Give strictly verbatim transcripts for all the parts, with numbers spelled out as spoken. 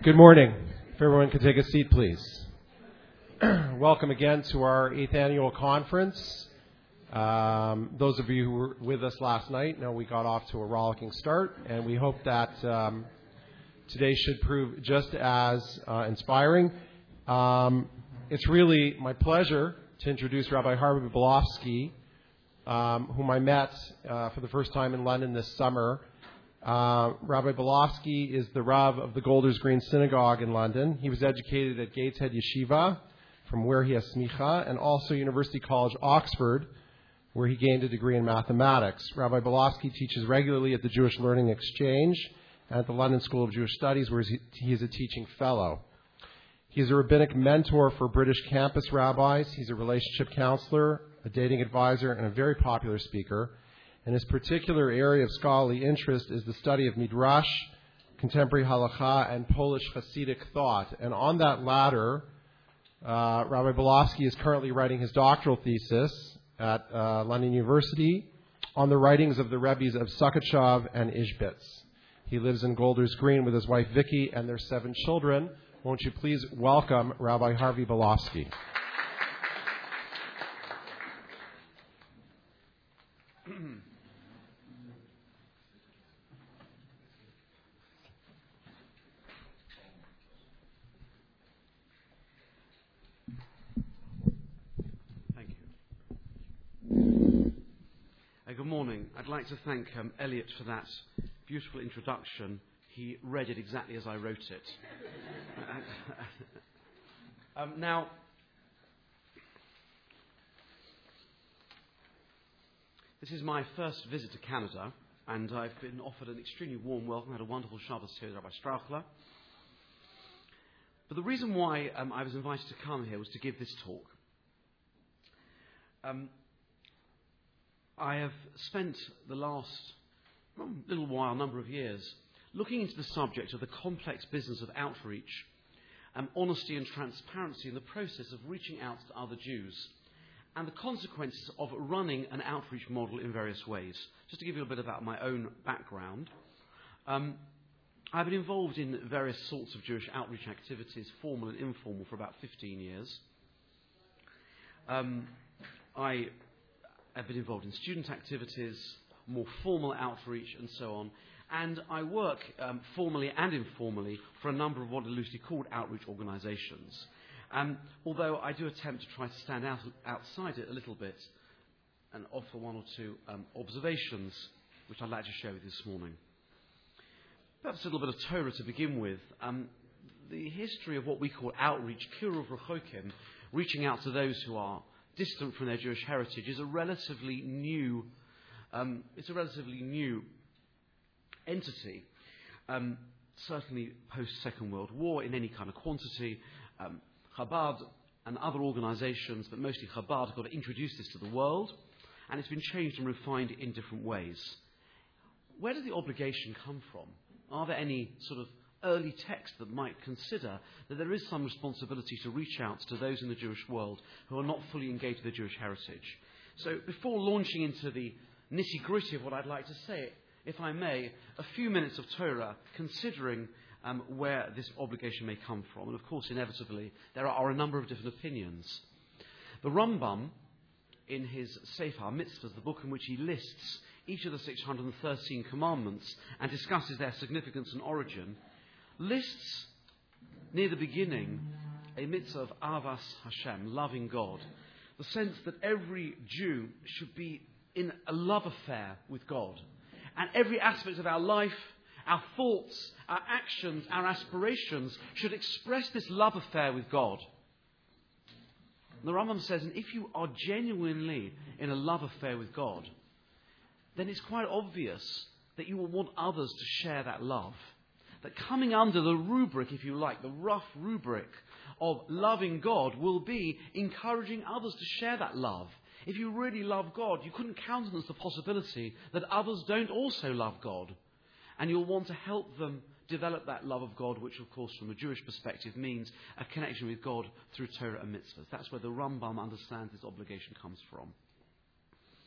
Good morning. If everyone could take a seat, please. Welcome again to our eighth annual conference. Um, those of you who were with us last night know we got off to a rollicking start, and we hope that um, today should prove just as uh, inspiring. Um, it's really my pleasure to introduce Rabbi Harvey Belofsky, um, whom I met uh, for the first time in London this summer. Uh, Rabbi Belofsky is the Rav of the Golders Green Synagogue in London. He was educated at Gateshead Yeshiva, from where he has smicha, and also University College, Oxford, where he gained a degree in mathematics. Rabbi Belofsky teaches regularly at the Jewish Learning Exchange and at the London School of Jewish Studies, where he is a teaching fellow. He is a rabbinic mentor for British campus rabbis. He's a relationship counselor, a dating advisor, and a very popular speaker. And his particular area of scholarly interest is the study of Midrash, contemporary halakha, and Polish Hasidic thought. And on that latter, uh, Rabbi Belofsky is currently writing his doctoral thesis at uh, London University on the writings of the Rebbes of Sukhatshov and Ishbitz. He lives in Golders Green with his wife Vicky and their seven children. Won't you please welcome Rabbi Harvey Belofsky. Good morning. I'd like to thank um, Elliot for that beautiful introduction. He read it exactly as I wrote it. um, now, this is my first visit to Canada, and I've been offered an extremely warm welcome. I had a wonderful Shabbos here with Rabbi Strauchler. But the reason why um, I was invited to come here was to give this talk. Um, I have spent the last well, little while, number of years, looking into the subject of the complex business of outreach, um, honesty and transparency in the process of reaching out to other Jews, and the consequences of running an outreach model in various ways. Just to give you a bit about my own background, um, I've been involved in various sorts of Jewish outreach activities, formal and informal, for about fifteen years. Um, I I've been involved in student activities, more formal outreach, and so on. And I work um, formally and informally for a number of what are loosely called outreach organisations. Um, although I do attempt to try to stand out outside it a little bit and offer one or two um, observations, which I'd like to share with you this morning. Perhaps a little bit of Torah to begin with. Um, the history of what we call outreach, kiruv rechokim, reaching out to those who are distant from their Jewish heritage, is a relatively new, um, it's a relatively new entity. Um, certainly post-Second World War, in any kind of quantity, um, Chabad and other organisations, but mostly Chabad, have got to introduce this to the world, and it's been changed and refined in different ways. Where does the obligation come from? Are there any sort of early text that might consider that there is some responsibility to reach out to those in the Jewish world who are not fully engaged with their Jewish heritage? So before launching into the nitty-gritty of what I'd like to say, if I may, a few minutes of Torah considering um, where this obligation may come from. And of course, inevitably, there are a number of different opinions. The Rambam, in his Sefer Mitzvahs, the book in which he lists each of the six hundred thirteen commandments and discusses their significance and origin, lists near the beginning a mitzvah of Avas Hashem, loving God. The sense that every Jew should be in a love affair with God. And every aspect of our life, our thoughts, our actions, our aspirations should express this love affair with God. And the Rambam says, and if you are genuinely in a love affair with God, then it's quite obvious that you will want others to share that love. That coming under the rubric, if you like, the rough rubric of loving God will be encouraging others to share that love. If you really love God, you couldn't countenance the possibility that others don't also love God. And you'll want to help them develop that love of God, which, of course, from a Jewish perspective, means a connection with God through Torah and mitzvahs. That's where the Rambam understands this obligation comes from.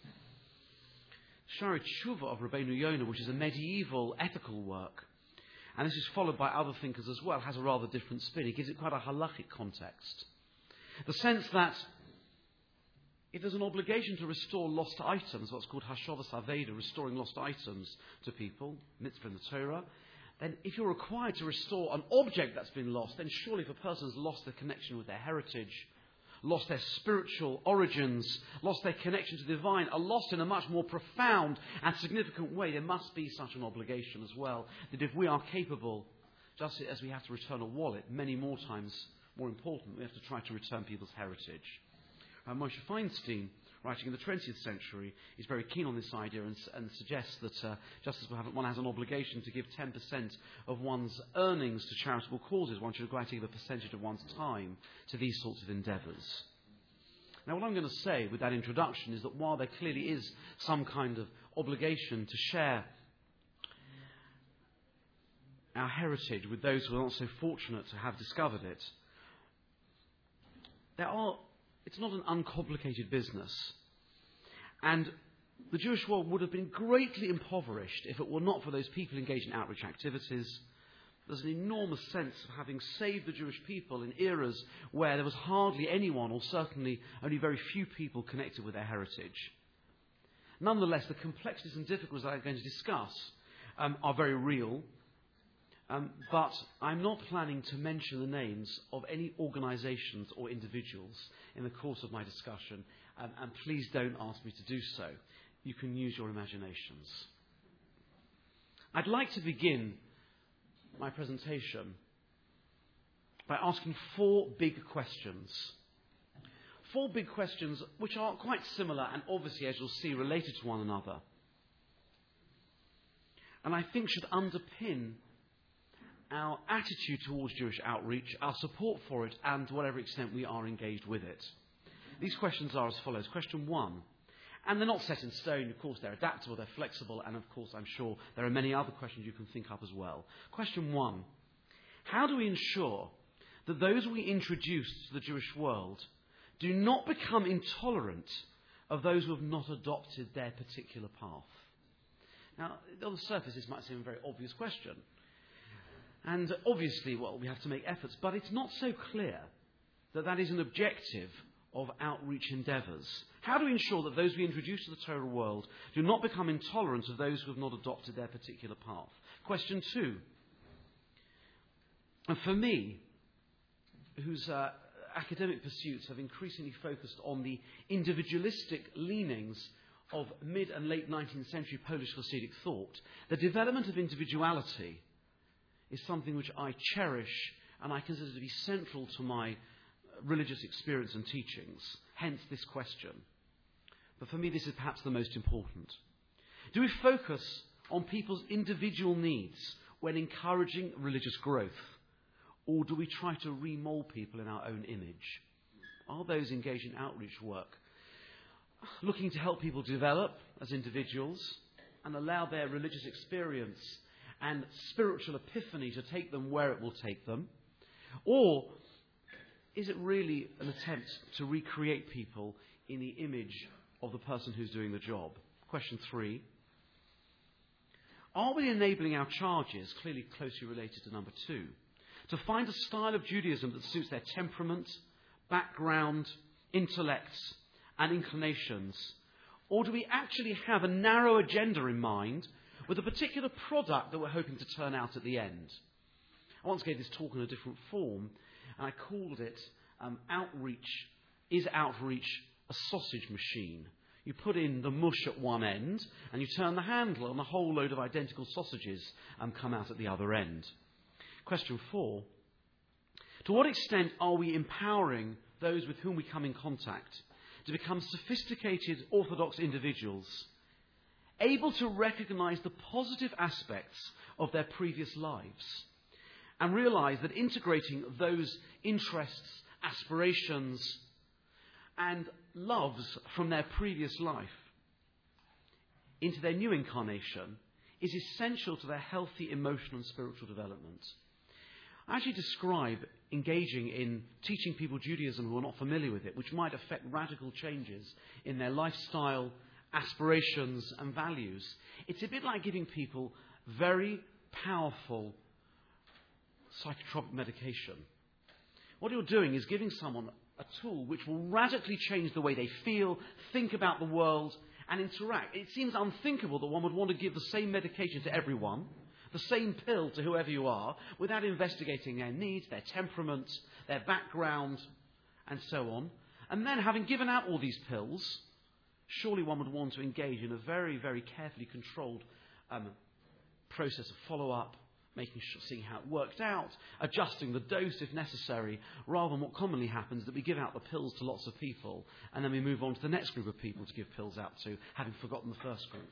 Shari Tshuva of Rabbeinu Yonah, which is a medieval ethical work, and this is followed by other thinkers as well, has a rather different spin. It gives it quite a halachic context. The sense that if there's an obligation to restore lost items, what's called Hashavas Aveda, restoring lost items to people, mitzvah in the Torah, then if you're required to restore an object that's been lost, then surely if a person's lost their connection with their heritage, lost their spiritual origins, lost their connection to the divine, are lost in a much more profound and significant way, there must be such an obligation as well, that if we are capable, just as we have to return a wallet, many more times more important, we have to try to return people's heritage. Uh, Moshe Feinstein, writing in the twentieth century, is very keen on this idea and, and suggests that uh, just as one has an obligation to give ten percent of one's earnings to charitable causes, one should require to give a percentage of one's time to these sorts of endeavours. Now, what I'm going to say with that introduction is that while there clearly is some kind of obligation to share our heritage with those who are not so fortunate to have discovered it, there are It's not an uncomplicated business. And the Jewish world would have been greatly impoverished if it were not for those people engaged in outreach activities. There's an enormous sense of having saved the Jewish people in eras where there was hardly anyone, or certainly only very few people, connected with their heritage. Nonetheless, the complexities and difficulties that I'm going to discuss um, are very real. Um, but I'm not planning to mention the names of any organisations or individuals in the course of my discussion, um, and please don't ask me to do so. You can use your imaginations. I'd like to begin my presentation by asking four big questions. Four big questions which are quite similar and obviously, as you'll see, related to one another. And I think should underpin our attitude towards Jewish outreach, our support for it, and to whatever extent we are engaged with it. These questions are as follows. Question one, and they're not set in stone, of course, they're adaptable, they're flexible, and of course, I'm sure there are many other questions you can think up as well. Question one, how do we ensure that those we introduce to the Jewish world do not become intolerant of those who have not adopted their particular path? Now, on the surface, this might seem a very obvious question. And obviously, well, we have to make efforts, but it's not so clear that that is an objective of outreach endeavours. How do we ensure that those we introduce to the Torah world do not become intolerant of those who have not adopted their particular path? Question two. And for me, whose uh, academic pursuits have increasingly focused on the individualistic leanings of mid and late nineteenth century Polish Hasidic thought, the development of individuality is something which I cherish and I consider to be central to my religious experience and teachings, hence this question. But for me, this is perhaps the most important. Do we focus on people's individual needs when encouraging religious growth, or do we try to remold people in our own image? Are those engaged in outreach work looking to help people develop as individuals and allow their religious experience and spiritual epiphany to take them where it will take them? Or is it really an attempt to recreate people in the image of the person who's doing the job? Question three. Are we enabling our charges, clearly closely related to number two, to find a style of Judaism that suits their temperament, background, intellects, and inclinations? Or do we actually have a narrow agenda in mind with a particular product that we're hoping to turn out at the end? I once gave this talk in a different form, and I called it um, Outreach, Is Outreach a Sausage Machine? You put in the mush at one end, and you turn the handle, and a whole load of identical sausages um, come out at the other end. Question four. To what extent are we empowering those with whom we come in contact to become sophisticated, orthodox individuals, able to recognize the positive aspects of their previous lives and realize that integrating those interests, aspirations, and loves from their previous life into their new incarnation is essential to their healthy emotional and spiritual development? I actually describe engaging in teaching people Judaism who are not familiar with it, which might affect radical changes in their lifestyle, aspirations and values. It's a bit like giving people very powerful psychotropic medication. What you're doing is giving someone a tool which will radically change the way they feel, think about the world, and interact. It seems unthinkable that one would want to give the same medication to everyone, the same pill to whoever you are, without investigating their needs, their temperament, their background, and so on. And then, having given out all these pills, surely one would want to engage in a very, very carefully controlled um, process of follow-up, making sure, seeing how it worked out, adjusting the dose if necessary, rather than what commonly happens, that we give out the pills to lots of people, and then we move on to the next group of people to give pills out to, having forgotten the first group.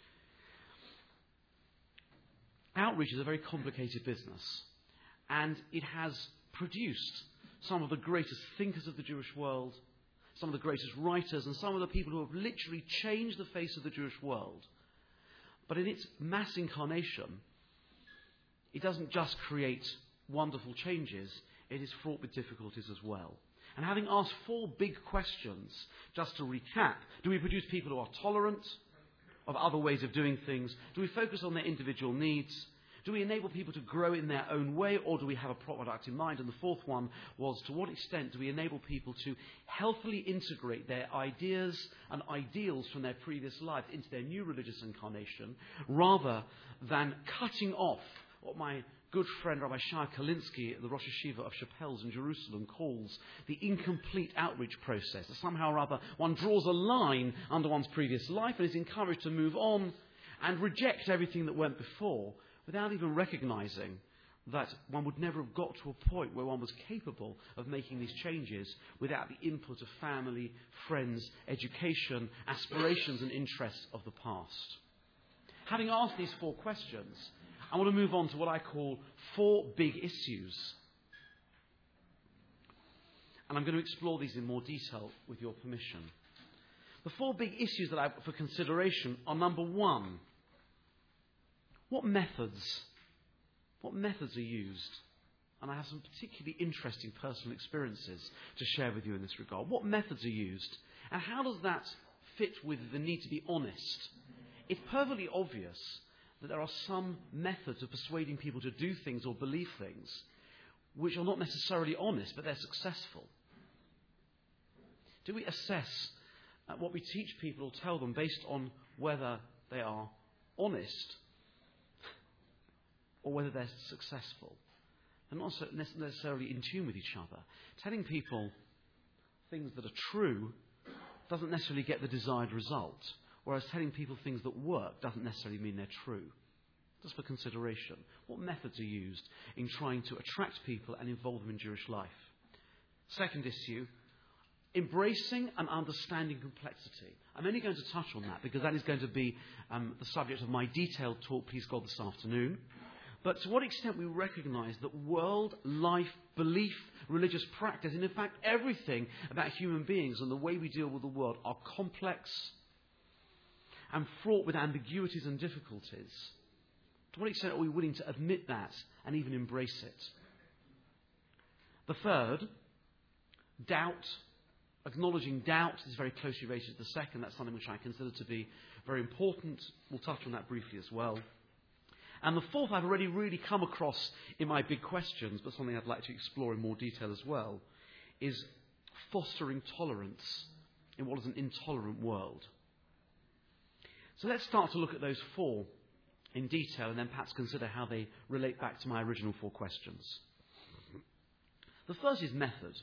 Outreach is a very complicated business, and it has produced some of the greatest thinkers of the Jewish world, some of the greatest writers, and some of the people who have literally changed the face of the Jewish world. But in its mass incarnation, it doesn't just create wonderful changes, it is fraught with difficulties as well. And having asked four big questions, just to recap, do we produce people who are tolerant of other ways of doing things? Do we focus on their individual needs? Do we enable people to grow in their own way, or do we have a product in mind? And the fourth one was, to what extent do we enable people to healthily integrate their ideas and ideals from their previous life into their new religious incarnation, rather than cutting off what my good friend Rabbi Shai Kalinsky, the Rosh Yeshiva of Chapels in Jerusalem, calls the incomplete outreach process. That somehow or other one draws a line under one's previous life and is encouraged to move on and reject everything that went before, without even recognizing that one would never have got to a point where one was capable of making these changes without the input of family, friends, education, aspirations and interests of the past. Having asked these four questions, I want to move on to what I call four big issues. And I'm going to explore these in more detail with your permission. The four big issues that I have for consideration are, number one, what methods, what methods are used? And I have some particularly interesting personal experiences to share with you in this regard. What methods are used? And how does that fit with the need to be honest? It's perfectly obvious that there are some methods of persuading people to do things or believe things which are not necessarily honest, but they're successful. Do we assess uh, what we teach people or tell them based on whether they are honest or whether they're successful? They're not necessarily in tune with each other. Telling people things that are true doesn't necessarily get the desired result. Whereas telling people things that work doesn't necessarily mean they're true. Just for consideration. What methods are used in trying to attract people and involve them in Jewish life? Second issue, embracing and understanding complexity. I'm only going to touch on that because that is going to be um, the subject of my detailed talk, please God, this afternoon. But to what extent we recognise that world, life, belief, religious practice, and in fact everything about human beings and the way we deal with the world are complex and fraught with ambiguities and difficulties. To what extent are we willing to admit that and even embrace it? The third, doubt. Acknowledging doubt is very closely related to the second. That's something which I consider to be very important. We'll touch on that briefly as well. And the fourth I've already really come across in my big questions, but something I'd like to explore in more detail as well, is fostering tolerance in what is an intolerant world. So let's start to look at those four in detail and then perhaps consider how they relate back to my original four questions. The first is method.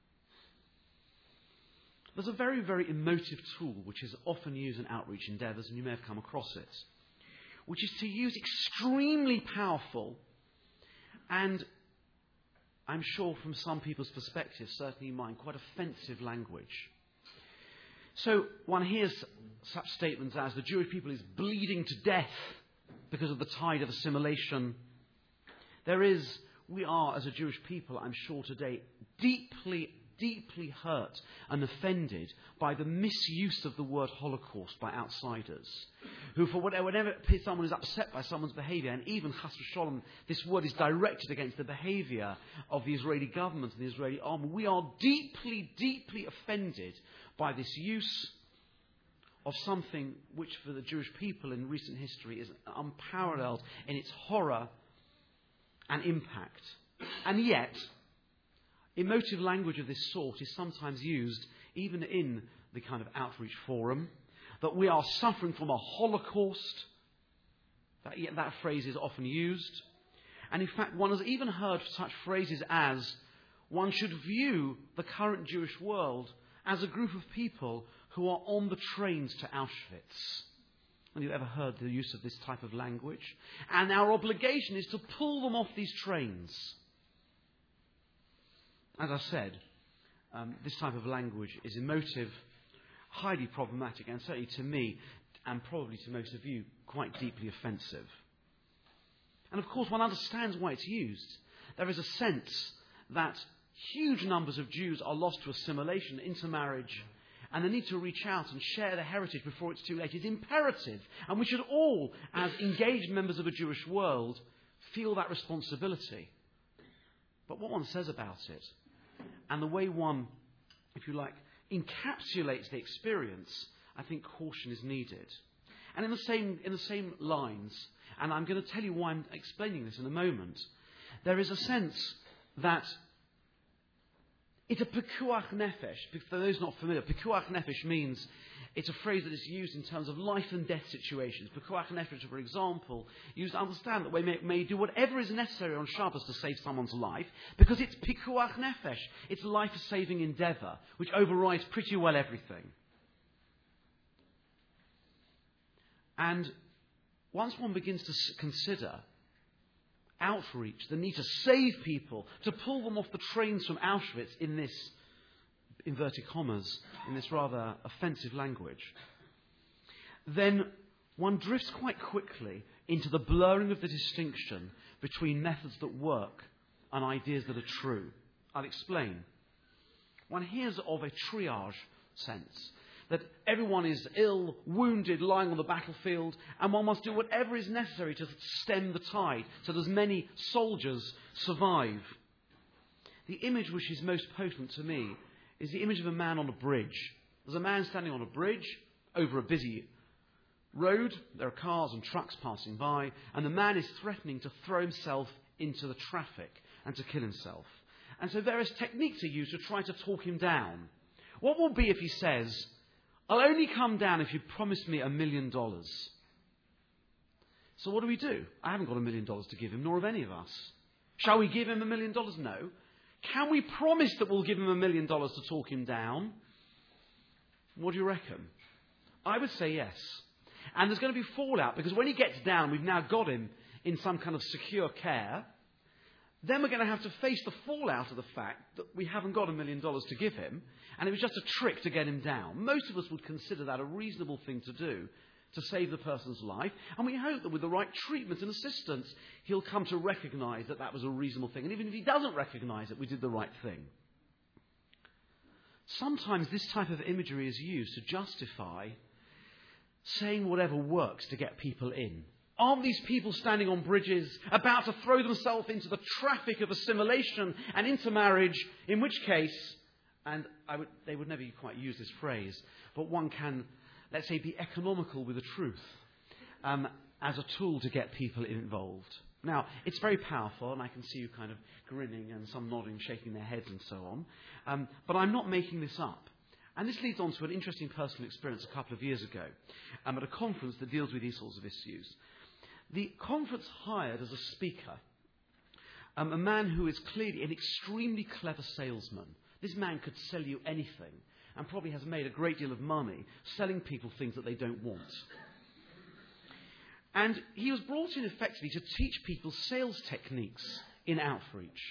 There's a very, very emotive tool which is often used in outreach endeavours, and you may have come across it, which is to use extremely powerful and, I'm sure from some people's perspective, certainly mine, quite offensive language. So one hears such statements as the Jewish people is bleeding to death because of the tide of assimilation. There is, we are as a Jewish people, I'm sure today, deeply, deeply hurt and offended by the misuse of the word Holocaust by outsiders, who for whatever, whenever someone is upset by someone's behaviour, and even Chas v'Sholom, this word is directed against the behaviour of the Israeli government and the Israeli army. We are deeply, deeply offended by this use of something which for the Jewish people in recent history is unparalleled in its horror and impact. And yet, emotive language of this sort is sometimes used even in the kind of outreach forum, that we are suffering from a Holocaust. That, that phrase is often used. And in fact, one has even heard such phrases as, one should view the current Jewish world as a group of people who are on the trains to Auschwitz. Have you ever heard the use of this type of language? And our obligation is to pull them off these trains. As I said, um, this type of language is emotive, highly problematic, and certainly to me, and probably to most of you, quite deeply offensive. And of course, one understands why it's used. There is a sense that huge numbers of Jews are lost to assimilation, intermarriage, and the need to reach out and share their heritage before it's too late is imperative. And we should all, as engaged members of a Jewish world, feel that responsibility. But what one says about it, and the way one, if you like, encapsulates the experience, I think caution is needed. And in the same, in the same lines, and I'm going to tell you why I'm explaining this in a moment, there is a sense that it's a pikuach nefesh. For those not familiar, pikuach nefesh means it's a phrase that is used in terms of life and death situations. Pikuach nefesh, for example, used to understand that we may, may do whatever is necessary on Shabbos to save someone's life, because it's pikuach nefesh. It's a life-saving endeavour, which overrides pretty well everything. And once one begins to consider outreach, the need to save people, to pull them off the trains from Auschwitz in this, inverted commas, in this rather offensive language, then one drifts quite quickly into the blurring of the distinction between methods that work and ideas that are true. I'll explain. One hears of a triage sense, that everyone is ill, wounded, lying on the battlefield, and one must do whatever is necessary to stem the tide, so that as many soldiers survive. The image which is most potent to me is the image of a man on a bridge. There's a man standing on a bridge over a busy road. There are cars and trucks passing by, and the man is threatening to throw himself into the traffic and to kill himself. And so various techniques are used to try to talk him down. What will be if he says, "I'll only come down if you promise me a million dollars"? So what do we do? I haven't got a million dollars to give him, nor have any of us. Shall we give him a million dollars? No. Can we promise that we'll give him a million dollars to talk him down? What do you reckon? I would say yes. And there's going to be fallout, because when he gets down, we've now got him in some kind of secure care. Then we're going to have to face the fallout of the fact that we haven't got a million dollars to give him, and it was just a trick to get him down. Most of us would consider that a reasonable thing to do to save the person's life, and we hope that with the right treatment and assistance, he'll come to recognise that that was a reasonable thing. And even if he doesn't recognise it, we did the right thing. Sometimes this type of imagery is used to justify saying whatever works to get people in. Aren't these people standing on bridges about to throw themselves into the traffic of assimilation and intermarriage, in which case, and I would, they would never quite use this phrase, but one can, let's say, be economical with the truth um, as a tool to get people involved. Now, it's very powerful, and I can see you kind of grinning and some nodding, shaking their heads and so on, um, but I'm not making this up. And this leads on to an interesting personal experience a couple of years ago um, at a conference that deals with these sorts of issues. The conference hired as a speaker um, a man who is clearly an extremely clever salesman. This man could sell you anything and probably has made a great deal of money selling people things that they don't want. And he was brought in effectively to teach people sales techniques in outreach.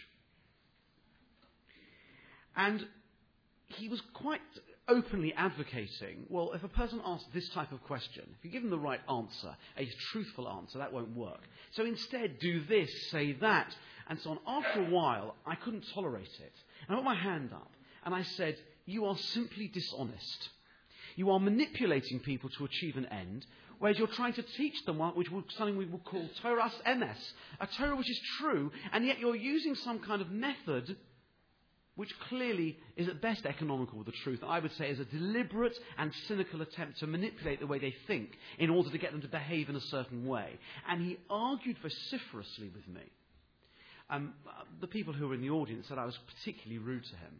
And he was quite openly advocating, well, if a person asks this type of question, if you give them the right answer, a truthful answer, that won't work. So instead, do this, say that, and so on. After a while, I couldn't tolerate it. And I put my hand up, and I said, you are simply dishonest. You are manipulating people to achieve an end, whereas you're trying to teach them what, which would, something we would call Torah's emes, a Torah which is true, and yet you're using some kind of method which clearly is at best economical with the truth. I would say is a deliberate and cynical attempt to manipulate the way they think in order to get them to behave in a certain way. And he argued vociferously with me. Um, the people who were in the audience said I was particularly rude to him.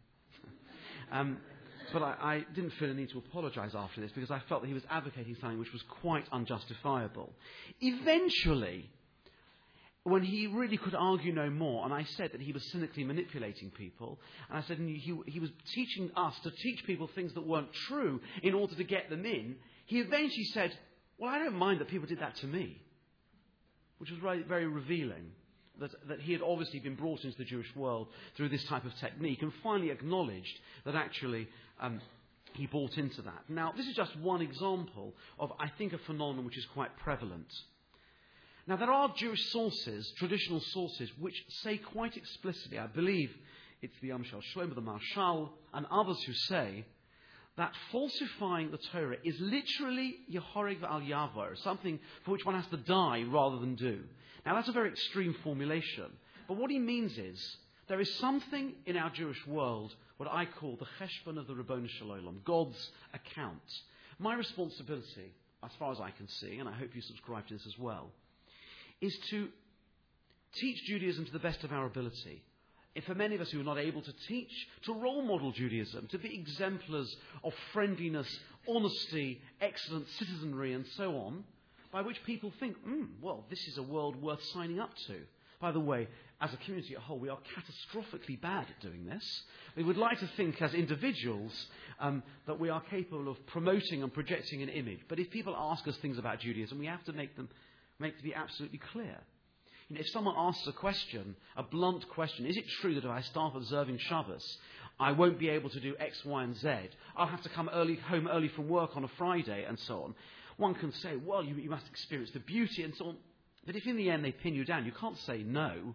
um, but I, I didn't feel a need to apologise after this because I felt that he was advocating something which was quite unjustifiable. Eventually, when he really could argue no more, and I said that he was cynically manipulating people, and I said he, he was teaching us to teach people things that weren't true in order to get them in, he eventually said, well, I don't mind that people did that to me, which was very, very revealing. That, that he had obviously been brought into the Jewish world through this type of technique and finally acknowledged that actually um, he bought into that. Now, this is just one example of, I think, a phenomenon which is quite prevalent. Now, there are Jewish sources, traditional sources, which say quite explicitly, I believe it's the Amshel Shlomo, the Marshal, and others who say that falsifying the Torah is literally Yehoreg al Yavor, something for which one has to die rather than do. Now, that's a very extreme formulation. But what he means is, there is something in our Jewish world, what I call the Cheshbon of the Ribono Shel Olam, God's account. My responsibility, as far as I can see, and I hope you subscribe to this as well, is to teach Judaism to the best of our ability. And for many of us who are not able to teach, to role model Judaism, to be exemplars of friendliness, honesty, excellent citizenry, and so on, by which people think, hmm, well, this is a world worth signing up to. By the way, as a community at whole, we are catastrophically bad at doing this. We would like to think as individuals um, that we are capable of promoting and projecting an image. But if people ask us things about Judaism, we have to make them make it be absolutely clear. You know, if someone asks a question, a blunt question, is it true that if I start observing Shabbos, I won't be able to do X, Y, and Z? I'll have to come early, home early from work on a Friday, and so on. One can say, well, you, you must experience the beauty and so on. But if in the end they pin you down, you can't say no.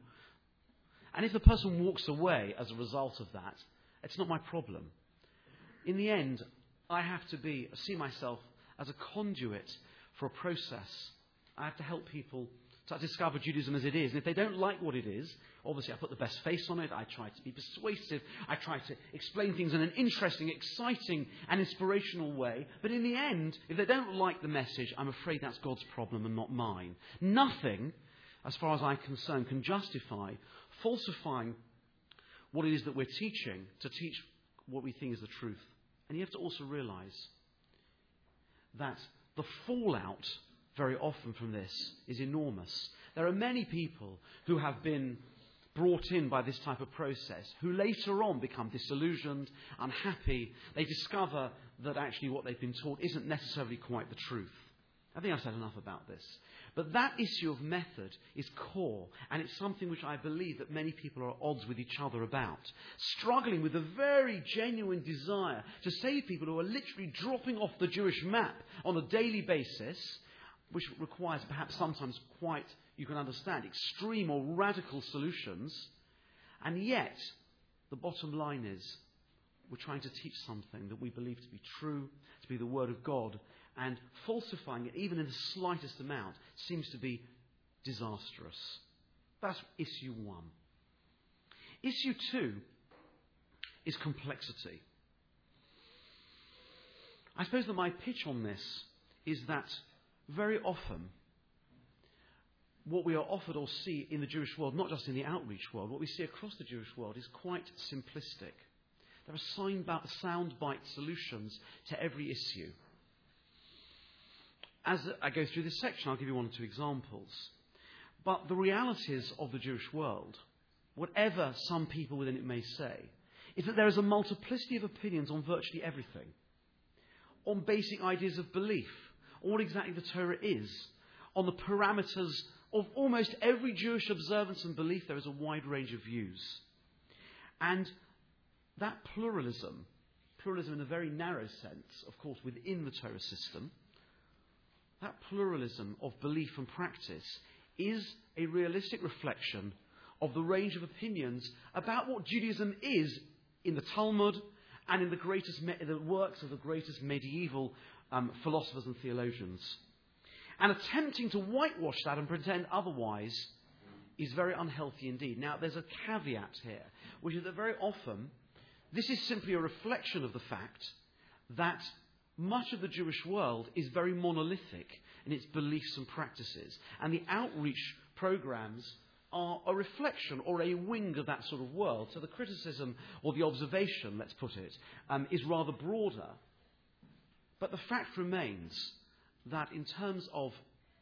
And if the person walks away as a result of that, it's not my problem. In the end, I have to be, see myself as a conduit for a process. I have to help people to discover Judaism as it is. And if they don't like what it is, obviously I put the best face on it. I try to be persuasive. I try to explain things in an interesting, exciting and inspirational way. But in the end, if they don't like the message, I'm afraid that's God's problem and not mine. Nothing, as far as I'm concerned, can justify falsifying what it is that we're teaching to teach what we think is the truth. And you have to also realize that the fallout very often from this is enormous. There are many people who have been brought in by this type of process who later on become disillusioned, unhappy. They discover that actually what they've been taught isn't necessarily quite the truth. I think I've said enough about this. But that issue of method is core, and it's something which I believe that many people are at odds with each other about. Struggling with a very genuine desire to save people who are literally dropping off the Jewish map on a daily basis, which requires perhaps sometimes quite, you can understand, extreme or radical solutions. And yet, the bottom line is, we're trying to teach something that we believe to be true, to be the Word of God, and falsifying it, even in the slightest amount, seems to be disastrous. That's issue one. Issue two is complexity. I suppose that my pitch on this is that very often, what we are offered or see in the Jewish world, not just in the outreach world, what we see across the Jewish world is quite simplistic. There are soundbite solutions to every issue. As I go through this section, I'll give you one or two examples. But the realities of the Jewish world, whatever some people within it may say, is that there is a multiplicity of opinions on virtually everything. On basic ideas of belief, on what exactly the Torah is, on the parameters of almost every Jewish observance and belief, there is a wide range of views. And that pluralism, pluralism in a very narrow sense, of course, within the Torah system, that pluralism of belief and practice is a realistic reflection of the range of opinions about what Judaism is in the Talmud and in the greatest me- the works of the greatest medieval um, philosophers and theologians. And attempting to whitewash that and pretend otherwise is very unhealthy indeed. Now, there's a caveat here, which is that very often this is simply a reflection of the fact that much of the Jewish world is very monolithic in its beliefs and practices. And the outreach programs are a reflection or a wing of that sort of world. So the criticism or the observation, let's put it, um, is rather broader. But the fact remains that in terms of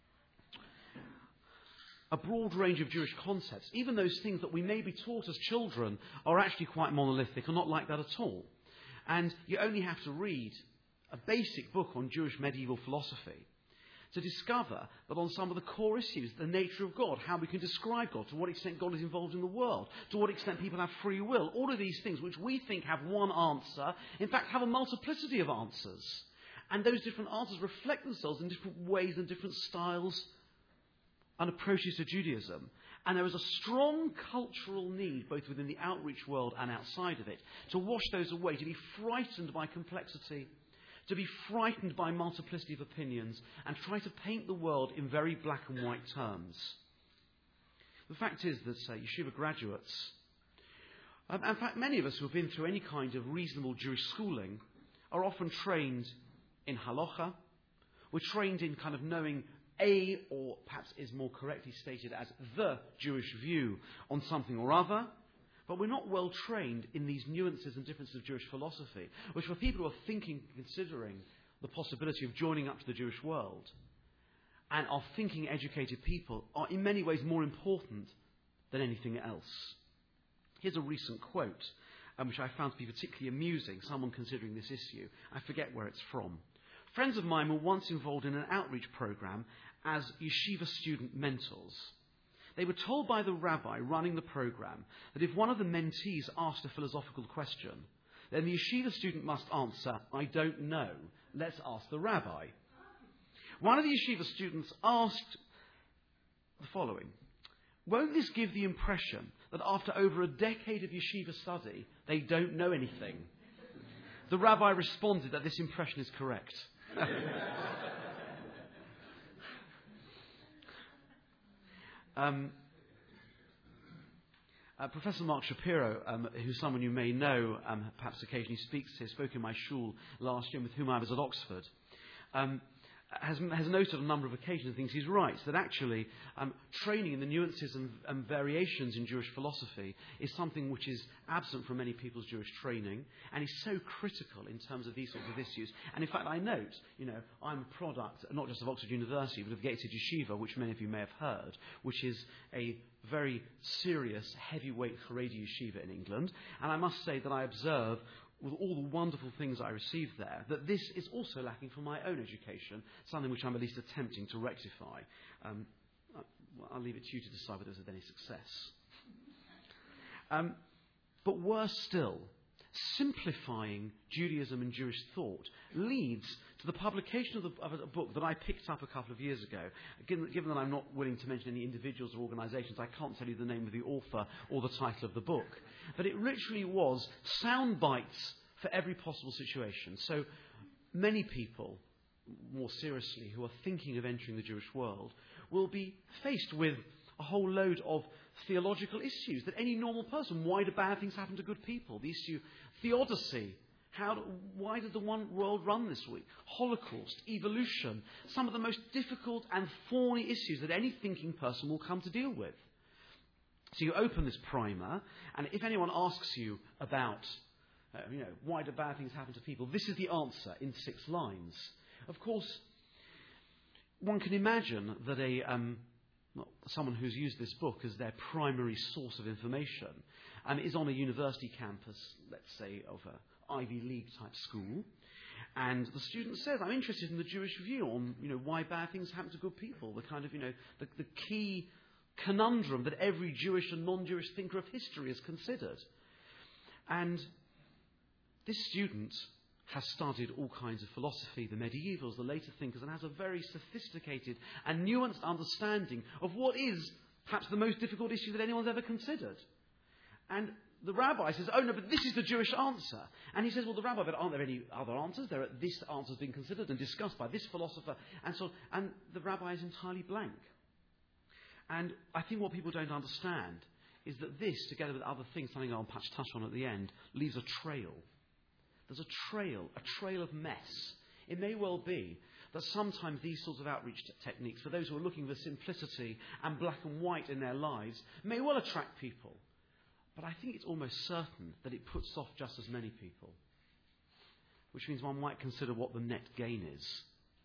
a broad range of Jewish concepts, even those things that we may be taught as children are actually quite monolithic, are not like that at all. And you only have to read a basic book on Jewish medieval philosophy to discover that on some of the core issues, the nature of God, how we can describe God, to what extent God is involved in the world, to what extent people have free will, all of these things which we think have one answer, in fact have a multiplicity of answers. And those different answers reflect themselves in different ways and different styles and approaches to Judaism. And there is a strong cultural need, both within the outreach world and outside of it, to wash those away, to be frightened by complexity, to be frightened by multiplicity of opinions, and try to paint the world in very black and white terms. The fact is that uh, yeshiva graduates, um, in fact many of us who have been through any kind of reasonable Jewish schooling, are often trained in halacha. We're trained in kind of knowing a, or perhaps is more correctly stated as the Jewish view on something or other. But we're not well trained in these nuances and differences of Jewish philosophy, which for people who are thinking, considering the possibility of joining up to the Jewish world, and are thinking, educated people, are in many ways more important than anything else. Here's a recent quote, um, which I found to be particularly amusing, someone considering this issue. I forget where it's from. Friends of mine were once involved in an outreach program as yeshiva student mentors. They were told by the rabbi running the program that if one of the mentees asked a philosophical question, then the yeshiva student must answer, "I don't know. Let's ask the rabbi." One of the yeshiva students asked the following: "Won't this give the impression that after over a decade of yeshiva study, they don't know anything?" The rabbi responded that this impression is correct. Um, uh, Professor Mark Shapiro, um, who's someone you may know, um, perhaps occasionally speaks here, spoke in my shul last year, with whom I was at Oxford, um, has, has noted on a number of occasions, things he's right, that actually um, training in the nuances and, and variations in Jewish philosophy is something which is absent from many people's Jewish training, and is so critical in terms of these sorts of issues. And in fact, I note, you know, I'm a product not just of Oxford University, but of Gateshead Yeshiva, which many of you may have heard, which is a very serious, heavyweight Haredi yeshiva in England. And I must say that I observe, with all the wonderful things I received there, that this is also lacking from my own education, something which I'm at least attempting to rectify. Um, I'll leave it to you to decide whether there's any success. Um, but worse still, simplifying Judaism and Jewish thought leads to the publication of, the, of a book that I picked up a couple of years ago. Given, given that I'm not willing to mention any individuals or organisations, I can't tell you the name of the author or the title of the book. But it literally was sound bites for every possible situation. So many people, more seriously, who are thinking of entering the Jewish world, will be faced with a whole load of theological issues that any normal person, why do bad things happen to good people? The issue, theodicy, how, do, why did the one world run this week? Holocaust, evolution, some of the most difficult and thorny issues that any thinking person will come to deal with. So you open this primer, and if anyone asks you about, uh, you know, why do bad things happen to people, this is the answer in six lines. Of course, one can imagine that a um, well, someone who's used this book as their primary source of information and is on a university campus, let's say, of an Ivy League type school, and the student says, "I'm interested in the Jewish view on, you know, why bad things happen to good people," the kind of, you know, the, the key conundrum that every Jewish and non-Jewish thinker of history has considered. And this student has studied all kinds of philosophy, the medievals, the later thinkers, and has a very sophisticated and nuanced understanding of what is perhaps the most difficult issue that anyone's ever considered. And the rabbi says, "Oh no, but this is the Jewish answer." And he says, "Well, the rabbi, but aren't there any other answers? There are, this answer's been considered and discussed by this philosopher," and so on. And the rabbi is entirely blank. And I think what people don't understand is that this, together with other things, something I'll perhaps touch on at the end, leaves a trail. There's a trail, a trail of mess It may well be that sometimes these sorts of outreach t- techniques, for those who are looking for simplicity and black and white in their lives, may well attract people. But I think it's almost certain that it puts off just as many people, which means one might consider what the net gain is.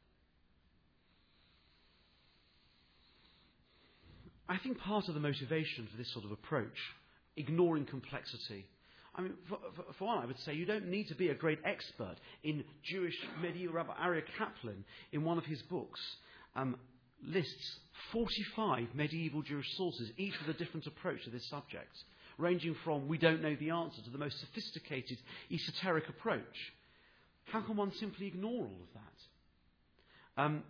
I think part of the motivation for this sort of approach, ignoring complexity, I mean, for, for, for one, I would say you don't need to be a great expert in Jewish medieval Rabbi Aryeh Kaplan, in one of his books, um, lists forty-five medieval Jewish sources, each with a different approach to this subject, ranging from we don't know the answer to the most sophisticated esoteric approach. How can one simply ignore all of that? Um,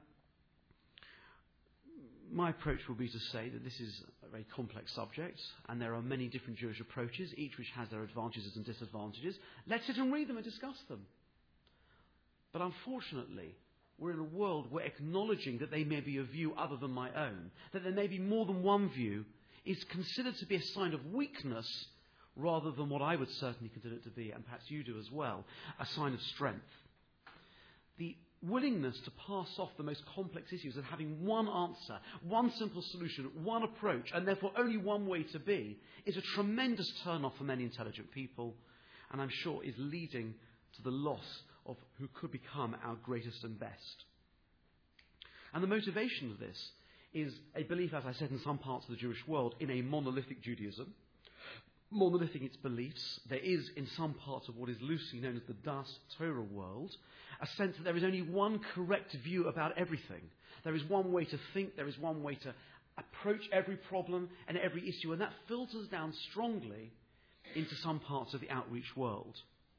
My approach will be to say that this is a very complex subject, and there are many different Jewish approaches, each which has their advantages and disadvantages. Let's sit and read them and discuss them. But unfortunately, we're in a world where acknowledging that they may be a view other than my own, that there may be more than one view, is considered to be a sign of weakness rather than what I would certainly consider it to be, and perhaps you do as well, a sign of strength. The willingness to pass off the most complex issues and having one answer, one simple solution, one approach, and therefore only one way to be, is a tremendous turn-off for many intelligent people, and I'm sure is leading to the loss of who could become our greatest and best. And the motivation of this is a belief, as I said, in some parts of the Jewish world, in a monolithic Judaism. Monolithic in its beliefs, there is in some parts of what is loosely known as the Das Torah world, a sense that there is only one correct view about everything. There is one way to think, there is one way to approach every problem and every issue, and that filters down strongly into some parts of the outreach world.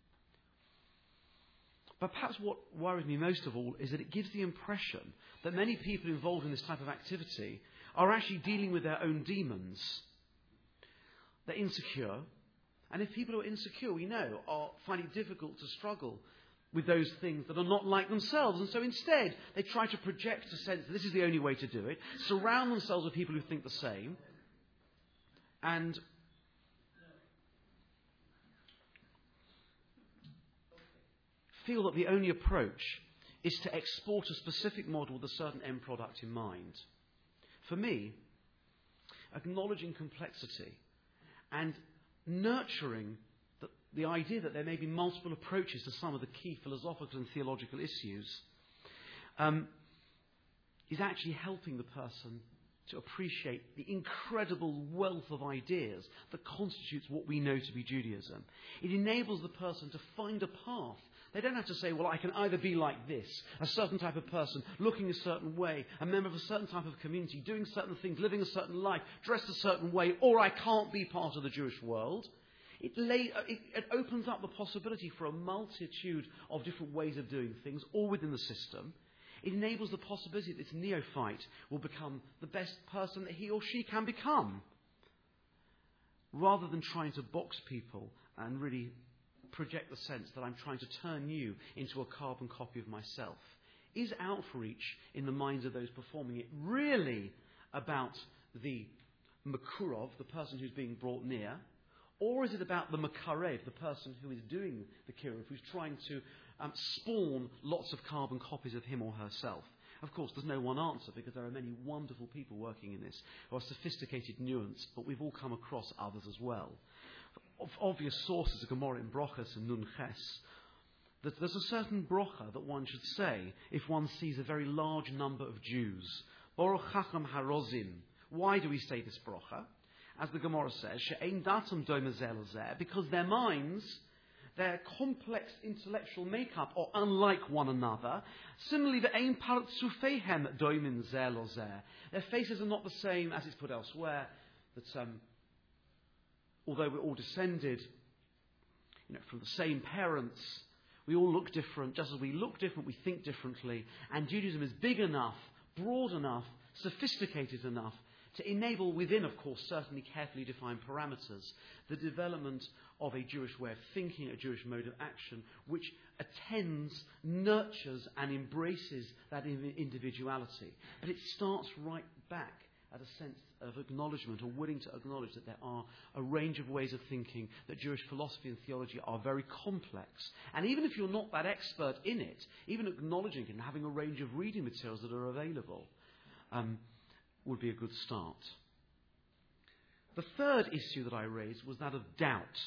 But perhaps what worries me most of all is that it gives the impression that many people involved in this type of activity are actually dealing with their own demons. They're insecure, and if people who are insecure, we know, are finding it difficult to struggle with those things that are not like themselves, and so instead they try to project a sense that this is the only way to do it, surround themselves with people who think the same, and feel that the only approach is to export a specific model with a certain end product in mind. For me, acknowledging complexity and nurturing the, the idea that there may be multiple approaches to some of the key philosophical and theological issues um, is actually helping the person to appreciate the incredible wealth of ideas that constitutes what we know to be Judaism. It enables the person to find a path. They don't have to say, well, I can either be like this, a certain type of person, looking a certain way, a member of a certain type of community, doing certain things, living a certain life, dressed a certain way, or I can't be part of the Jewish world. It, lay, it, it opens up the possibility for a multitude of different ways of doing things, all within the system. It enables the possibility that this neophyte will become the best person that he or she can become, rather than trying to box people and really project the sense that I'm trying to turn you into a carbon copy of myself. Is outreach in the minds of those performing it really about the makurov, the person who's being brought near, or is it about the makarev, the person who is doing the kiruv, who's trying to um, spawn lots of carbon copies of him or herself? Of course, there's no one answer, because there are many wonderful people working in this who are sophisticated, nuanced, but we've all come across others as well. Of obvious sources of Gemara in Brochas and Nun Ches, that there's a certain brocha that one should say if one sees a very large number of Jews. Baruch Chacham Harozim. Why do we say this brocha? As the Gemara says, She'ein datam doime zeh lezeh, because their minds, their complex intellectual makeup, are unlike one another. Similarly, ve'ein partzufeihem doimin zeh lezeh. Their faces are not the same, as it's put elsewhere, that um, although we're all descended, you know, from the same parents, we all look different. Just as we look different, we think differently. And Judaism is big enough, broad enough, sophisticated enough to enable, within, of course, certainly carefully defined parameters, the development of a Jewish way of thinking, a Jewish mode of action, which attends, nurtures, and embraces that individuality. But it starts right back at a sense of acknowledgement, or willing to acknowledge that there are a range of ways of thinking, that Jewish philosophy and theology are very complex. And even if you're not that expert in it, even acknowledging it and having a range of reading materials that are available um, would be a good start. The third issue that I raised was that of doubt.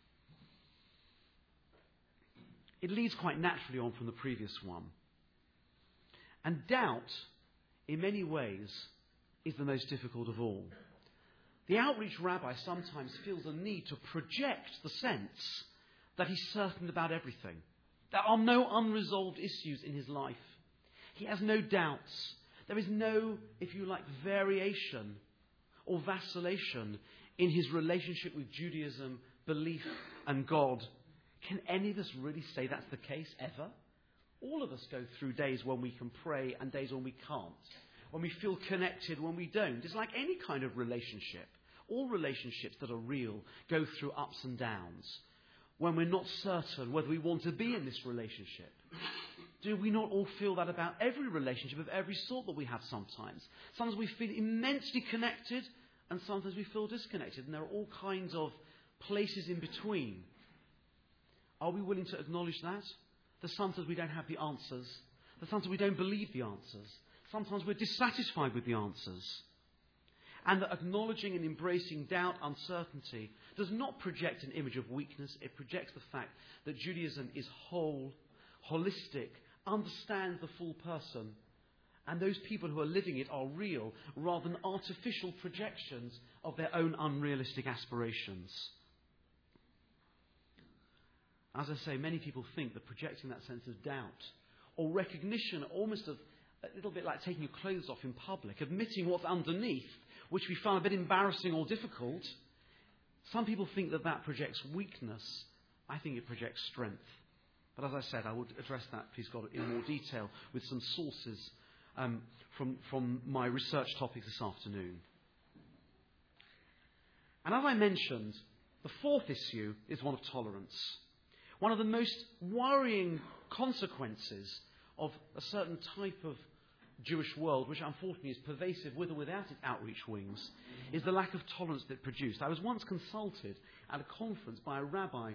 It leads quite naturally on from the previous one. And doubt, in many ways, is the most difficult of all. The outreach rabbi sometimes feels a need to project the sense that he's certain about everything. There are no unresolved issues in his life. He has no doubts. There is no, if you like, variation or vacillation in his relationship with Judaism, belief, and God. Can any of us really say that's the case ever? All of us go through days when we can pray and days when we can't. When we feel connected, when we don't. It's like any kind of relationship. All relationships that are real go through ups and downs. When we're not certain whether we want to be in this relationship. Do we not all feel that about every relationship of every sort that we have sometimes? Sometimes we feel immensely connected and sometimes we feel disconnected. And there are all kinds of places in between. Are we willing to acknowledge that? That sometimes we don't have the answers. That sometimes we don't believe the answers. Sometimes we're dissatisfied with the answers. And that acknowledging and embracing doubt, uncertainty, does not project an image of weakness. It projects the fact that Judaism is whole, holistic, understands the full person. And those people who are living it are real, rather than artificial projections of their own unrealistic aspirations. As I say, many people think that projecting that sense of doubt or recognition, almost of a little bit like taking your clothes off in public, admitting what's underneath, which we find a bit embarrassing or difficult, some people think that that projects weakness. I think it projects strength. But as I said, I would address that, please God, in more detail with some sources um, from, from my research topics this afternoon. And as I mentioned, the fourth issue is one of tolerance. One of the most worrying consequences of a certain type of Jewish world, which unfortunately is pervasive with or without its outreach wings, is the lack of tolerance that it produced. I was once consulted at a conference by a rabbi,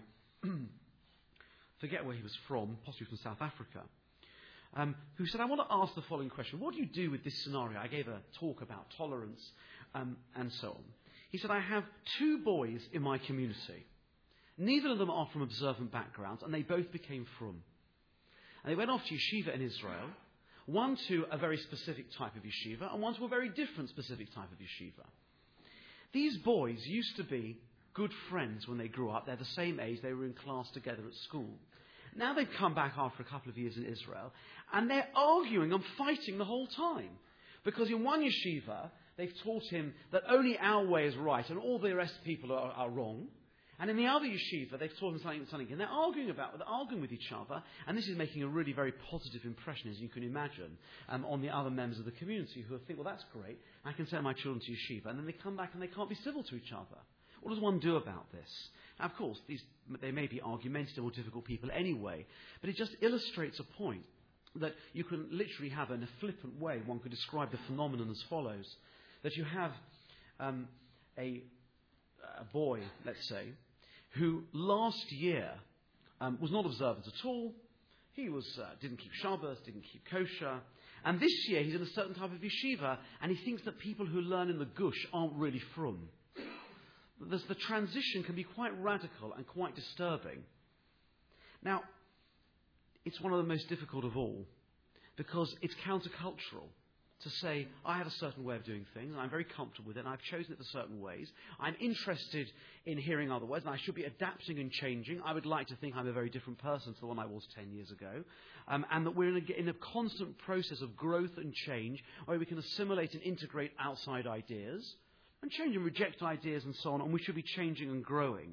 forget where he was from, possibly from South Africa, um, who said, I want to ask the following question. What do you do with this scenario? I gave a talk about tolerance um, and so on. He said, I have two boys in my community. Neither of them are from observant backgrounds, and they both became frum. And they went off to yeshiva in Israel, one to a very specific type of yeshiva, and one to a very different specific type of yeshiva. These boys used to be good friends when they grew up. They're the same age. They were in class together at school. Now they've come back after a couple of years in Israel, and they're arguing and fighting the whole time. Because in one yeshiva, they've taught him that only our way is right, and all the rest of people are, are wrong. And in the other yeshiva, they've taught them something, something, and they're arguing about, they're arguing with each other, and this is making a really very positive impression, as you can imagine, um, on the other members of the community who think, well, that's great, I can send my children to yeshiva, and then they come back and they can't be civil to each other. What does one do about this? Now, of course, these, they may be argumentative or difficult people anyway, but it just illustrates a point that you can literally have, in a flippant way, one could describe the phenomenon as follows, that you have um, a, a boy, let's say, who last year um, was not observant at all. He was uh, didn't keep Shabbos, didn't keep kosher. And this year he's in a certain type of yeshiva, and he thinks that people who learn in the gush aren't really frum. There's, the transition can be quite radical and quite disturbing. Now, it's one of the most difficult of all, because it's countercultural. To say, I have a certain way of doing things, and I'm very comfortable with it, and I've chosen it for certain ways. I'm interested in hearing other ways, and I should be adapting and changing. I would like to think I'm a very different person to the one I was ten years ago. Um, and that we're in a, in a constant process of growth and change, where we can assimilate and integrate outside ideas, and change and reject ideas and so on, and we should be changing and growing.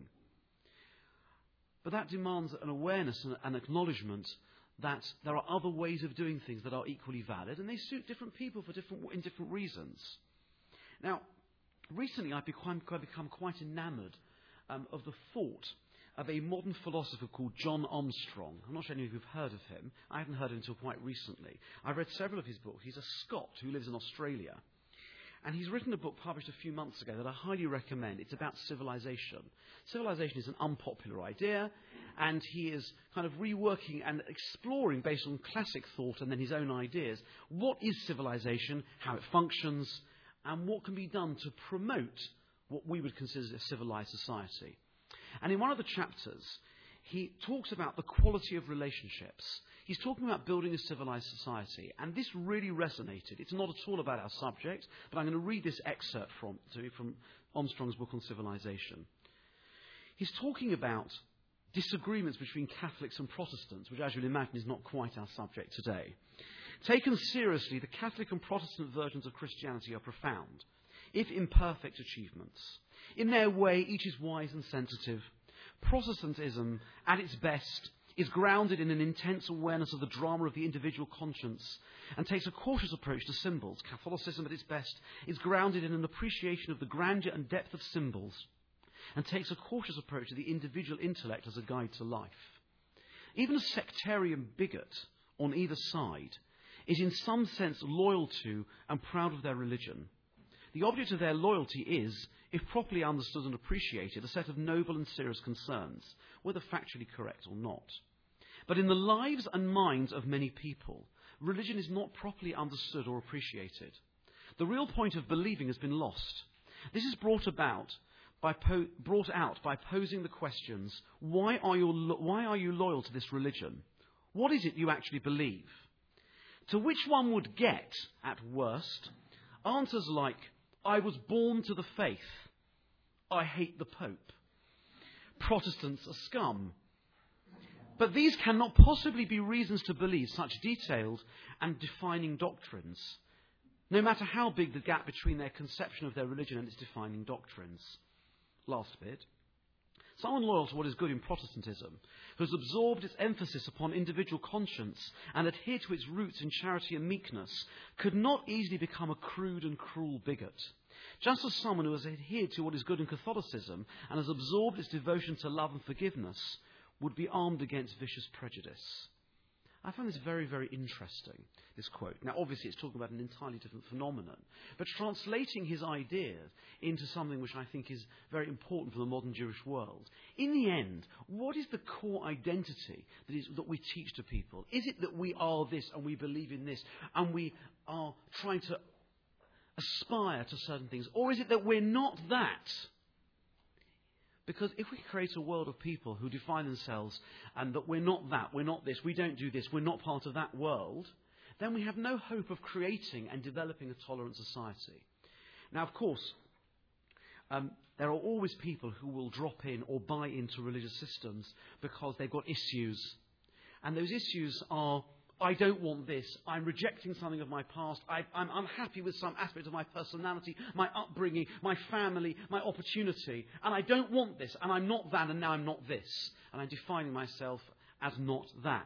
But that demands an awareness and an acknowledgement that there are other ways of doing things that are equally valid, and they suit different people for different in different reasons. Now, recently I've become, I've become quite enamoured um, of the thought of a modern philosopher called John Armstrong. I'm not sure any of you have heard of him. I haven't heard of him until quite recently. I've read several of his books. He's a Scot who lives in Australia. And he's written a book published a few months ago that I highly recommend. It's about civilization. Civilization is an unpopular idea, and he is kind of reworking and exploring, based on classic thought and then his own ideas, what is civilization, how it functions, and what can be done to promote what we would consider a civilized society. And in one of the chapters, he talks about the quality of relationships. He's talking about building a civilized society, and this really resonated. It's not at all about our subject, but I'm going to read this excerpt from, to, from Armstrong's book on civilization. He's talking about disagreements between Catholics and Protestants, which, as you'll imagine, is not quite our subject today. Taken seriously, the Catholic and Protestant versions of Christianity are profound, if imperfect, achievements. In their way, each is wise and sensitive. Protestantism, at its best, is grounded in an intense awareness of the drama of the individual conscience and takes a cautious approach to symbols. Catholicism, at its best, is grounded in an appreciation of the grandeur and depth of symbols and takes a cautious approach to the individual intellect as a guide to life. Even a sectarian bigot on either side is in some sense loyal to and proud of their religion. The object of their loyalty is, if properly understood and appreciated, a set of noble and serious concerns, whether factually correct or not. But in the lives and minds of many people, religion is not properly understood or appreciated. The real point of believing has been lost. This is brought about by po- brought out by posing the questions: why are you lo- why are you loyal to this religion? What is it you actually believe? To which one would get, at worst, answers like, I was born to the faith. I hate the Pope. Protestants are scum. But these cannot possibly be reasons to believe such detailed and defining doctrines, no matter how big the gap between their conception of their religion and its defining doctrines. Last bit. Someone loyal to what is good in Protestantism, who has absorbed its emphasis upon individual conscience and adhered to its roots in charity and meekness, could not easily become a crude and cruel bigot. Just as someone who has adhered to what is good in Catholicism and has absorbed its devotion to love and forgiveness would be armed against vicious prejudice. I find this very, very interesting, this quote. Now, obviously, it's talking about an entirely different phenomenon, but translating his ideas into something which I think is very important for the modern Jewish world. In the end, what is the core identity that, is, that we teach to people? Is it that we are this and we believe in this and we are trying to aspire to certain things? Or is it that we're not that? Because if we create a world of people who define themselves and that we're not that, we're not this, we don't do this, we're not part of that world, then we have no hope of creating and developing a tolerant society. Now, of course, um, there are always people who will drop in or buy into religious systems because they've got issues. And those issues are, I don't want this, I'm rejecting something of my past, I, I'm unhappy with some aspect of my personality, my upbringing, my family, my opportunity, and I don't want this, and I'm not that, and now I'm not this, and I'm defining myself as not that.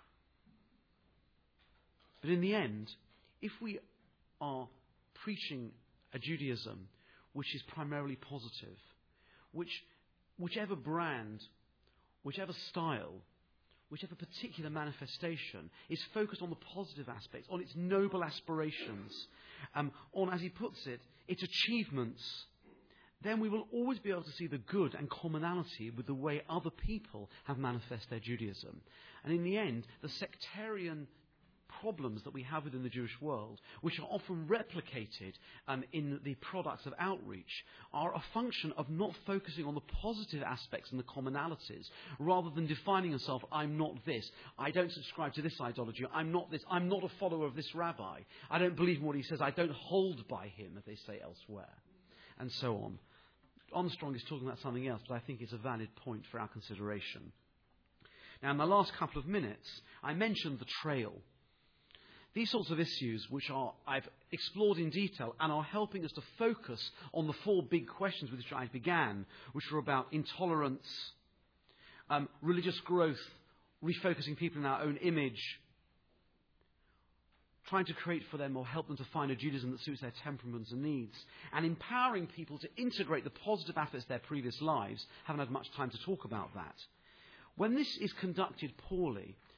But in the end, if we are preaching a Judaism which is primarily positive, which, whichever brand, whichever style, whichever particular manifestation is focused on the positive aspects, on its noble aspirations, um, on, as he puts it, its achievements, then we will always be able to see the good and commonality with the way other people have manifest their Judaism. And in the end, the sectarian problems that we have within the Jewish world, which are often replicated um, in the products of outreach, are a function of not focusing on the positive aspects and the commonalities, rather than defining yourself, I'm not this, I don't subscribe to this ideology, I'm not this, I'm not a follower of this rabbi, I don't believe in what he says, I don't hold by him, as they say elsewhere, and so on. Armstrong is talking about something else, but I think it's a valid point for our consideration. Now, in the last couple of minutes, I mentioned the trail. These sorts of issues, which are I've explored in detail and are helping us to focus on the four big questions with which I began, which are about intolerance, um, religious growth, refocusing people in our own image, trying to create for them or help them to find a Judaism that suits their temperaments and needs, and empowering people to integrate the positive aspects of their previous lives. Haven't had much time to talk about that. When this is conducted poorly,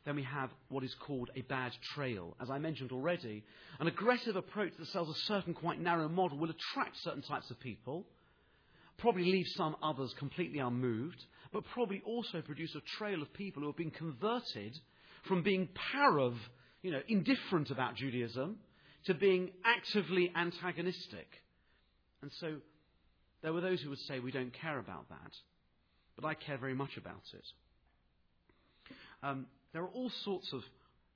then we have what is called a bad trail. As I mentioned already, an aggressive approach that sells a certain quite narrow model will attract certain types of people, probably leave some others completely unmoved, but probably also produce a trail of people who have been converted from being parav, you know, indifferent about Judaism, to being actively antagonistic. And so there were those who would say we don't care about that, but I care very much about it. Um, there are all sorts of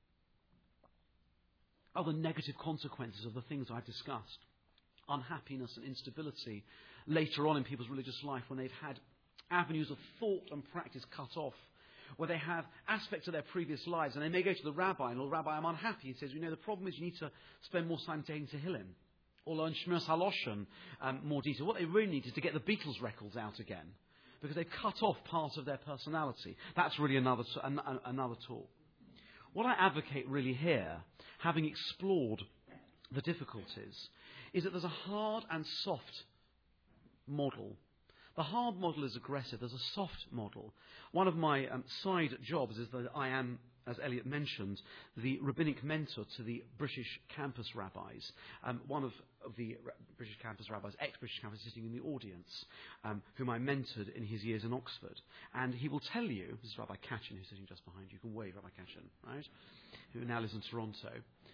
other negative consequences of the things I've discussed. Unhappiness and instability later on in people's religious life when they've had avenues of thought and practice cut off, where they have aspects of their previous lives, and they may go to the rabbi, and, oh, Rabbi, I'm unhappy. He says, you know, the problem is you need to spend more time taking Tehillim, or learn Shmiras Haloshen um, more detail. What they really need is to get the Beatles records out again, because they've cut off part of their personality. That's really another, an, another talk. What I advocate really here, having explored the difficulties, is that there's a hard and soft model. The hard model is aggressive. There's a soft model. One of my um, side jobs is that I am, as Elliot mentioned, the rabbinic mentor to the British campus rabbis. Um, one of, of the ra- British campus rabbis, ex-British campus, sitting in the audience, um, whom I mentored in his years in Oxford. And he will tell you, this is Rabbi Kachin, who's sitting just behind you. You can wave, Rabbi Kachin, right? Who now lives in Toronto.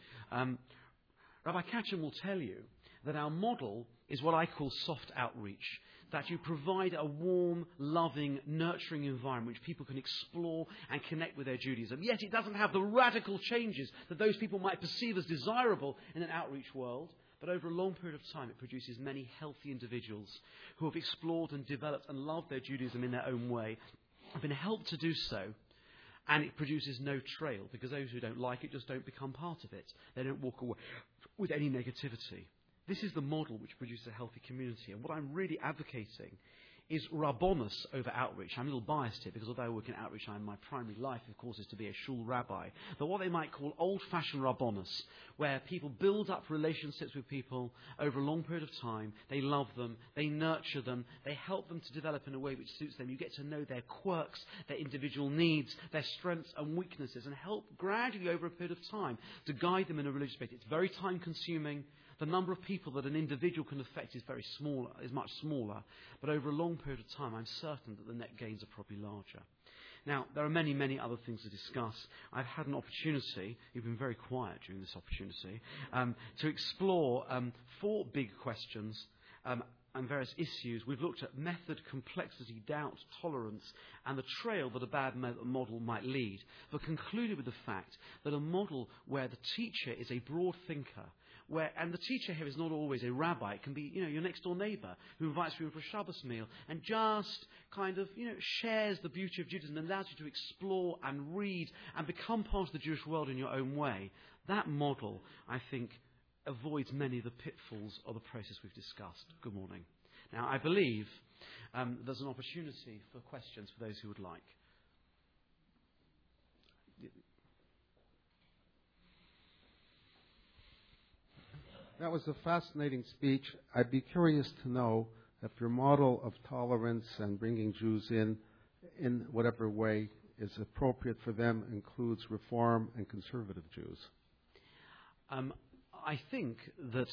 Um, Rabbi Kachin will tell you that our model is what I call soft outreach, that you provide a warm, loving, nurturing environment which people can explore and connect with their Judaism. Yet it doesn't have the radical changes that those people might perceive as desirable in an outreach world, but over a long period of time it produces many healthy individuals who have explored and developed and loved their Judaism in their own way, have been helped to do so, and it produces no trail, because those who don't like it just don't become part of it. They don't walk away with any negativity. This is the model which produces a healthy community. And what I'm really advocating is rabbonus over outreach. I'm a little biased here because although I work in outreach, I'm, my primary life, of course, is to be a shul rabbi. But what they might call old-fashioned rabbonus, where people build up relationships with people over a long period of time. They love them. They nurture them. They help them to develop in a way which suits them. You get to know their quirks, their individual needs, their strengths and weaknesses, and help gradually over a period of time to guide them in a religious space. It's very time-consuming. The number of people that an individual can affect is very small, is much smaller, but over a long period of time, I'm certain that the net gains are probably larger. Now, there are many, many other things to discuss. I've had an opportunity, you've been very quiet during this opportunity, um, to explore um, four big questions um, and various issues. We've looked at method, complexity, doubt, tolerance, and the trail that a bad model might lead, but concluded with the fact that a model where the teacher is a broad thinker, where, and the teacher here is not always a rabbi. It can be, you know, your next door neighbour who invites you in for a Shabbos meal and just kind of, you know, shares the beauty of Judaism and allows you to explore and read and become part of the Jewish world in your own way. That model, I think, avoids many of the pitfalls of the process we've discussed. Good morning. Now, I believe um, there's an opportunity for questions for those who would like. That was a fascinating speech. I'd be curious to know if your model of tolerance and bringing Jews in, in whatever way is appropriate for them, includes Reform and conservative Jews. Um, I think that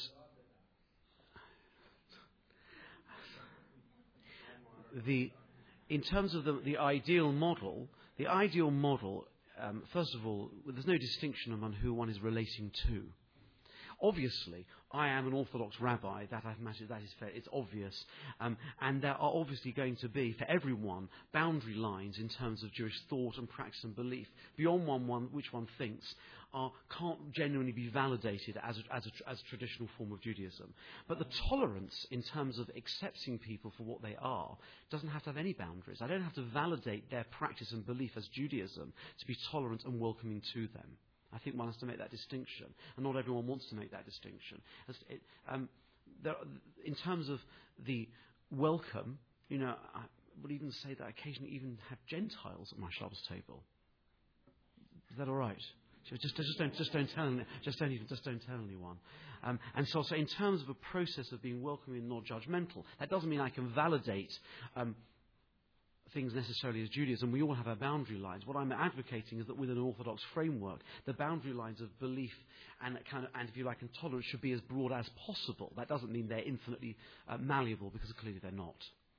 the, in terms of the, the ideal model, the ideal model, um, first of all, there's no distinction among who one is relating to. Obviously, I am an Orthodox rabbi, that I've mentioned, that is fair, it's obvious. Um, and there are obviously going to be, for everyone, boundary lines in terms of Jewish thought and practice and belief, beyond one, one which one thinks are, can't genuinely be validated as a, as, a, as a traditional form of Judaism. But the tolerance in terms of accepting people for what they are doesn't have to have any boundaries. I don't have to validate their practice and belief as Judaism to be tolerant and welcoming to them. I think one has to make that distinction, and not everyone wants to make that distinction. As it, um, there, in terms of the welcome, you know, I would even say that I occasionally even have Gentiles at my Shabbos table. Is that all right? Just, just, just don't, just don't tell, just don't even, just don't tell anyone. Um, and so, so, in terms of a process of being welcoming and not judgmental, that doesn't mean I can validate Um, things necessarily as Judaism. We all have our boundary lines. What I'm advocating is that within an Orthodox framework, the boundary lines of belief and kind of, and if you like, intolerance should be as broad as possible. That doesn't mean they're infinitely uh, malleable, because clearly they're not.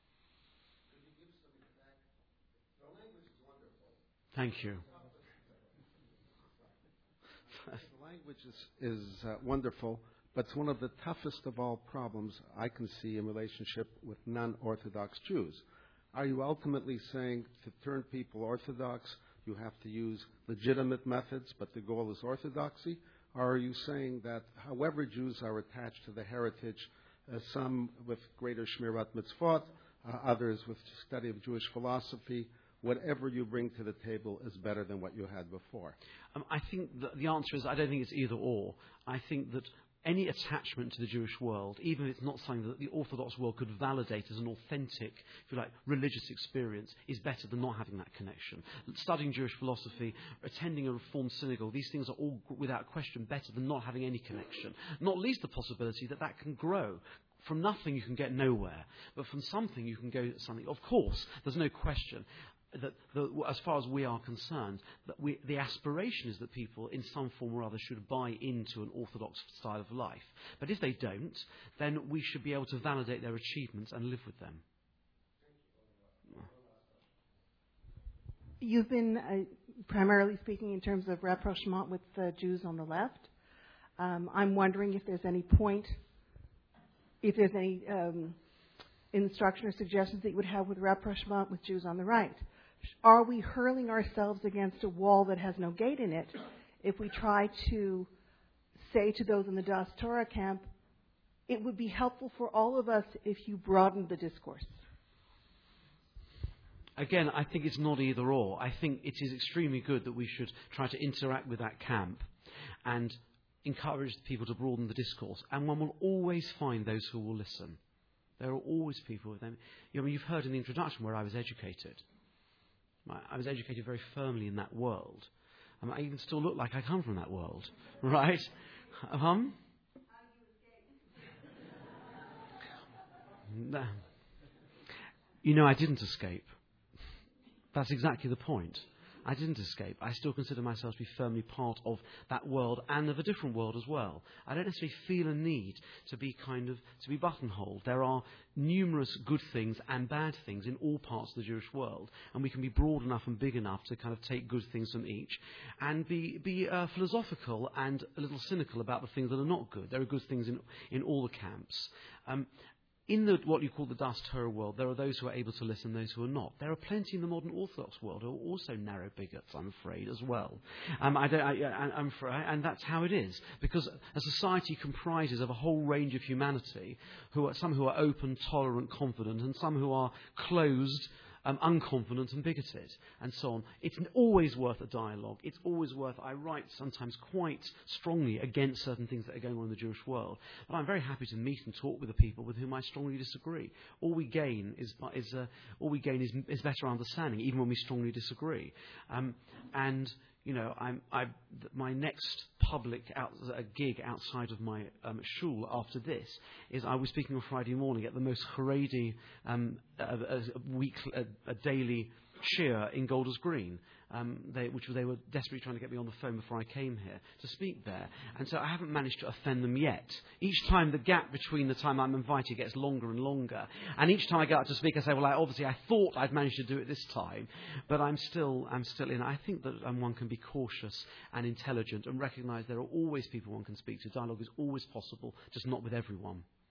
Thank you. The language is, is uh, wonderful, but it's one of the toughest of all problems I can see in relationship with non-Orthodox Jews. Are you ultimately saying to turn people Orthodox, you have to use legitimate methods, but the goal is orthodoxy? Or are you saying that however Jews are attached to the heritage, uh, some with greater Shmirat Mitzvot, uh, others with study of Jewish philosophy, whatever you bring to the table is better than what you had before? Um, I think that the answer is I don't think it's either or. I think that any attachment to the Jewish world, even if it's not something that the Orthodox world could validate as an authentic, if you like, religious experience, is better than not having that connection. Studying Jewish philosophy, attending a Reformed synagogue, these things are all, without question, better than not having any connection. Not least the possibility that that can grow. From nothing you can get nowhere, but from something you can go to something. Of course, there's no question that, the, as far as we are concerned, that we, the aspiration is that people, in some form or other, should buy into an Orthodox style of life. But if they don't, then we should be able to validate their achievements and live with them. You've been uh, primarily speaking in terms of rapprochement with the Jews on the left. Um, I'm wondering if there's any point, if there's any um, instruction or suggestions that you would have with rapprochement with Jews on the right. Are we hurling ourselves against a wall that has no gate in it if we try to say to those in the Das Torah camp, it would be helpful for all of us if you broadened the discourse? Again, I think it's not either or. I think it is extremely good that we should try to interact with that camp and encourage people to broaden the discourse. And one will always find those who will listen. There are always people with them. You know, you've heard in the introduction where I was educated. I was educated very firmly in that world. Um, I even still look like I come from that world, right? Um? You know, I didn't escape. That's exactly the point. I didn't escape. I still consider myself to be firmly part of that world and of a different world as well. I don't necessarily feel a need to be kind of, to be buttonholed. There are numerous good things and bad things in all parts of the Jewish world, and we can be broad enough and big enough to kind of take good things from each and be, be uh, philosophical and a little cynical about the things that are not good. There are good things in, in all the camps. Um, In the, what you call the Das Torah world, there are those who are able to listen, those who are not. There are plenty in the modern Orthodox world who are also narrow bigots, I'm afraid, as well. Um, I don't, I, I, I'm afraid, and that's how it is, because a society comprises of a whole range of humanity, who are some who are open, tolerant, confident, and some who are closed, Um, unconfident and bigoted, and so on. It's always worth a dialogue. It's always worth, I write sometimes quite strongly against certain things that are going on in the Jewish world, but I'm very happy to meet and talk with the people with whom I strongly disagree. All we gain is, is uh, all we gain is, is better understanding, even when we strongly disagree. Um, and You know, I'm, I, my next public out, uh, gig outside of my um, shul after this is I was speaking on Friday morning at the most Haredi um, a, a, a week, a, a daily shir in Golders Green, um, they, which they were desperately trying to get me on the phone before I came here to speak there. And so I haven't managed to offend them yet. Each time the gap between the time I'm invited gets longer and longer. And each time I get out to speak, I say, well, I, obviously I thought I'd managed to do it this time, but I'm still, I'm still in. I think that um, one can be cautious and intelligent and recognise there are always people one can speak to. Dialogue is always possible, just not with everyone.